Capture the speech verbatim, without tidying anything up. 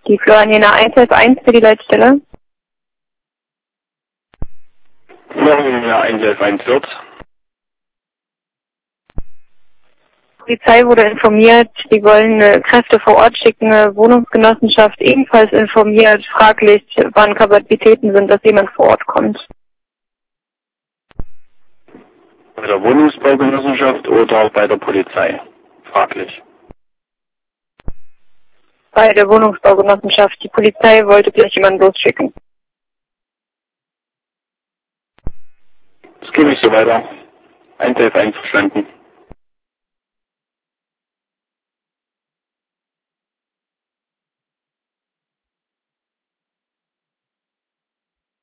Die Florianina eins elf eins für die Leitstelle. Florianina eins elf eins wird. Die Polizei wurde informiert, sie wollen äh, Kräfte vor Ort schicken, äh, Wohnungsgenossenschaft ebenfalls informiert, fraglich, wann Kapazitäten sind, dass jemand vor Ort kommt. Bei der Wohnungsbaugenossenschaft oder bei der Polizei? Fraglich. Bei der Wohnungsbaugenossenschaft. Die Polizei wollte gleich jemanden losschicken. Das gebe ich so weiter. eins elf eins verstanden.